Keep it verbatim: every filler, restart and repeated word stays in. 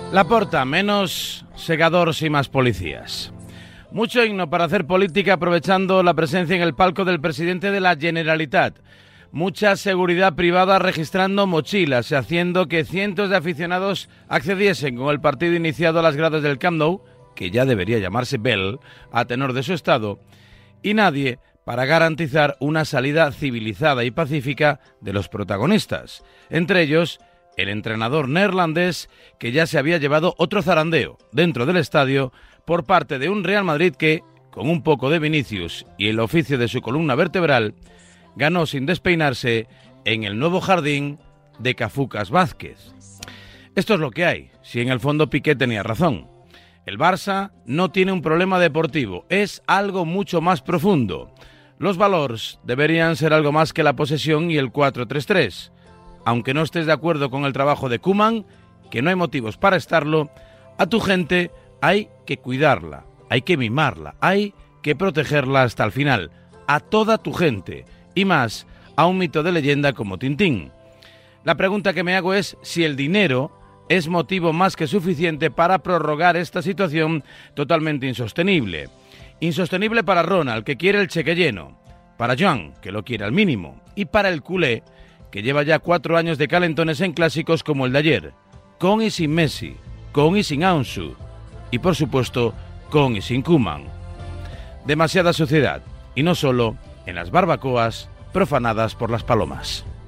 Laporta, menos segadores y más policías. Mucho himno para hacer política aprovechando la presencia en el palco del presidente de la Generalitat. Mucha seguridad privada registrando mochilas y haciendo que cientos de aficionados accediesen con el partido iniciado a las gradas del Camp Nou, que ya debería llamarse Bell, a tenor de su estado, y nadie para garantizar una salida civilizada y pacífica de los protagonistas, entre ellos el entrenador neerlandés que ya se había llevado otro zarandeo dentro del estadio por parte de un Real Madrid que, con un poco de Vinicius y el oficio de su columna vertebral, ganó sin despeinarse en el nuevo jardín de Cafucas Vázquez. Esto es lo que hay, si en el fondo Piqué tenía razón. El Barça no tiene un problema deportivo, es algo mucho más profundo. Los valores deberían ser algo más que la posesión y el cuatro tres tres. Aunque no estés de acuerdo con el trabajo de Koeman, que no hay motivos para estarlo, a tu gente hay que cuidarla, hay que mimarla, hay que protegerla hasta el final, a toda tu gente, y más a un mito de leyenda como Tintín. La pregunta que me hago es si el dinero es motivo más que suficiente para prorrogar esta situación totalmente insostenible. Insostenible para Ronald, que quiere el cheque lleno, para Joan, que lo quiere al mínimo, y para el culé, que lleva ya cuatro años de calentones en clásicos como el de ayer, con y sin Messi, con y sin Ansu, y por supuesto, con y sin Koeman. Demasiada suciedad, y no solo en las barbacoas profanadas por las palomas.